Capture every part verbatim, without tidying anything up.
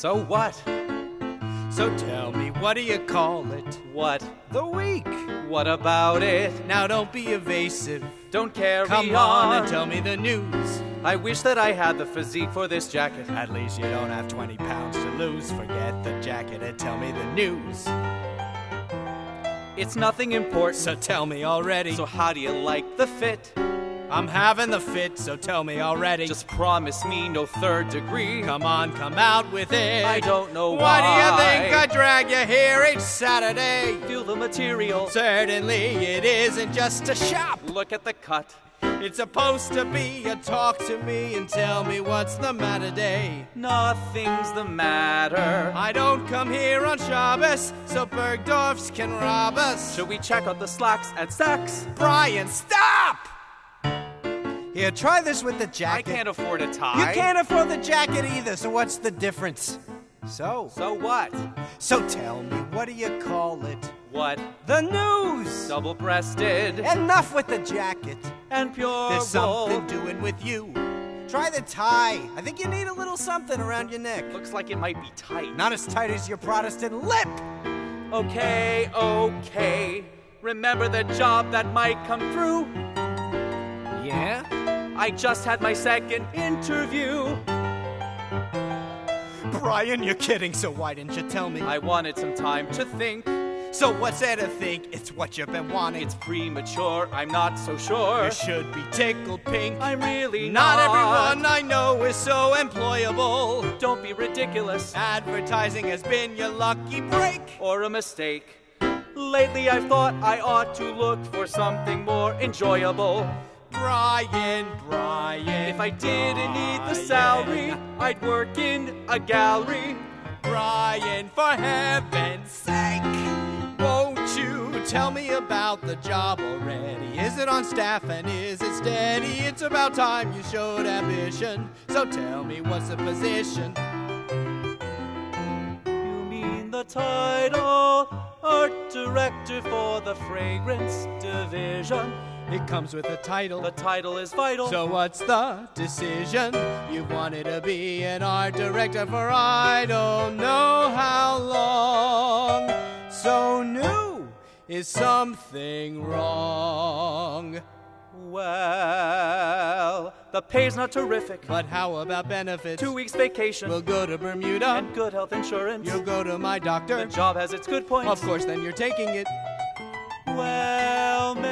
So what? So tell me, what do you call it? What? The week. What about it? Now don't be evasive. Don't carry Come on. on and tell me the news. I wish that I had the physique for this jacket. At least you don't have twenty pounds to lose. Forget the jacket and tell me the news. It's nothing important. So tell me already. So how do you like the fit? I'm having the fit, so tell me already. Just promise me no third degree. Come on, come out with it. I don't know why. Why do you think I drag you here each Saturday? Feel the material. Certainly it isn't just a shop. Look at the cut. It's supposed to be a talk to me and tell me what's the matter day. Nothing's the matter. I don't come here on Shabbos, so Bergdorf's can rob us. Should we check out the slacks at Saks? Brian, stop! Here, try this with the I jacket. can't afford a tie. You can't afford the jacket either, so what's the difference? So? So what? So tell me, what do you call it? What? The news! Double-breasted. Enough with the jacket. And pure There's wool. something doing with you. Try the tie. I think you need a little something around your neck. Looks like it might be tight. Not as tight as your Protestant lip. Okay, okay. Remember the job that might come through? Yeah? I just had my second interview. Brian, you're kidding, so why didn't you tell me? I wanted some time to think. So what's there to think? It's what you've been wanting. It's premature, I'm not so sure. You should be tickled pink. I'm really Not not. everyone I know is so employable. Don't be ridiculous. Advertising has been your lucky break. Or a mistake. Lately I've thought I ought to look for something more enjoyable. Brian, Brian. If I didn't need the Brian. salary, I'd work in a gallery. Brian, for heaven's sake, won't you tell me about the job already? Is it on staff and is it steady? It's about time you showed ambition. So tell me, what's the position? You mean the title? Art director for the fragrance division. It comes with a title. The title is vital. So what's the decision? You wanted to be an art director for I don't know how long. So new, is something wrong? Well, the pay's not terrific. But how about benefits? Two weeks vacation. We'll go to Bermuda. And good health insurance. You'll go to my doctor. The job has its good points. Of course, then you're taking it. Well,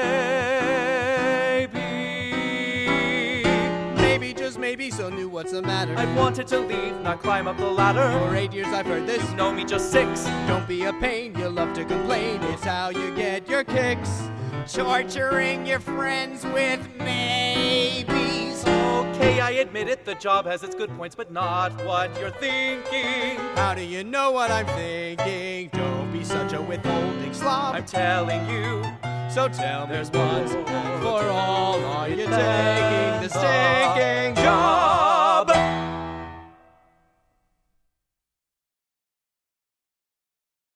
maybe. Maybe, just maybe, so new, what's the matter? I've wanted to leave, not climb up the ladder. For eight years I've heard this. You know me just six. Don't be a pain, you love to complain. It's how you get your kicks. Torturing your friends with maybes. Okay, I admit it, the job has its good points, but not what you're thinking. How do you know what I'm thinking? Don't be such a withholding slob. I'm telling you, so tell me there's once more and for all, are you taking